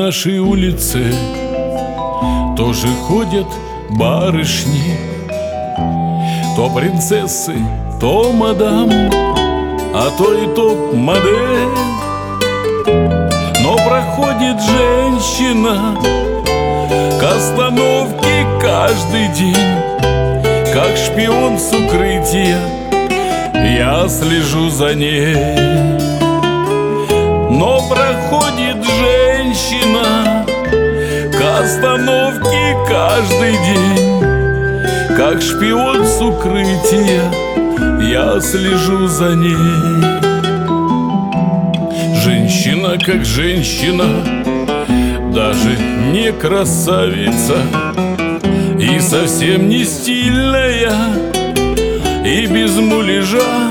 нашей улице тоже ходят барышни, то принцессы, то мадам, а то и топ-модель. Но проходит женщина к остановке каждый день, как шпион с укрытия я слежу за ней. Но проходит женщина к остановке каждый день, как шпион с укрытия я слежу за ней. Женщина как женщина, даже не красавица, и совсем не стильная, и без муляжа.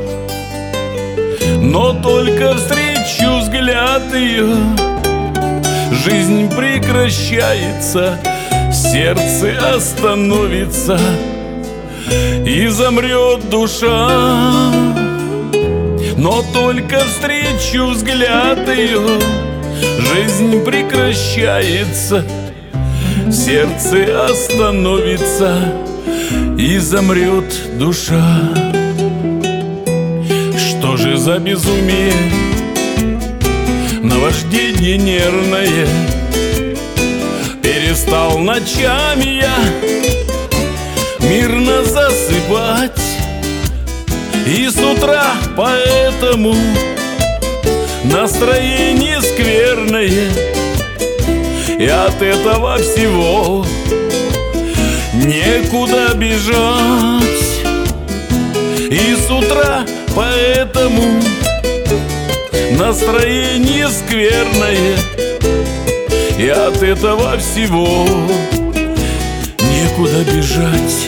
Но только встречу взгляд ее, жизнь прекращается, сердце остановится, и замрет душа. Но только встречу взгляд ее, жизнь прекращается, сердце остановится, и замрет душа. Что же за безумие, наваждение нервное? Перестал ночами я мирно засыпать, и с утра поэтому настроение скверное, и от этого всего некуда бежать. И с утра поэтому настроение скверное, и от этого всего некуда бежать.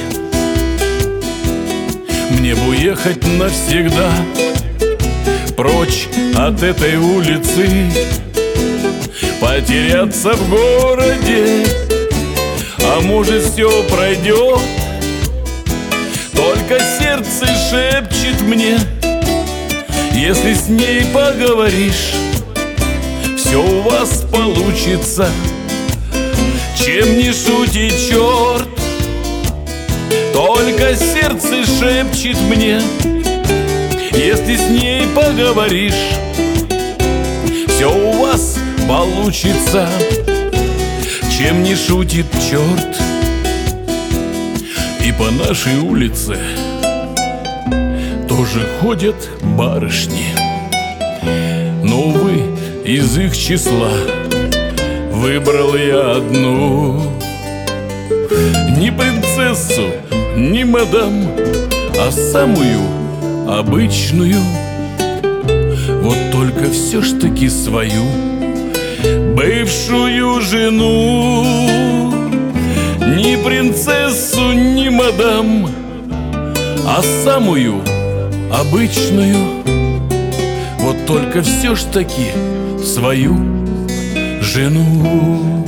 Мне бы уехать навсегда прочь от этой улицы, потеряться в городе, а может все пройдет. Только сердце шепчет мне, если с ней поговоришь, все у вас получится. Чем не шутит черт, только сердце шепчет мне, если с ней поговоришь, все у вас получится. Чем не шутит черт. И по нашей улице тоже ходят барышни, но, увы, из их числа выбрал я одну. Не принцессу, не мадам, а самую обычную. Вот только все ж таки свою бывшую жену. Не принцессу, не мадам, а самую обычную. Вот только все ж таки свою жену.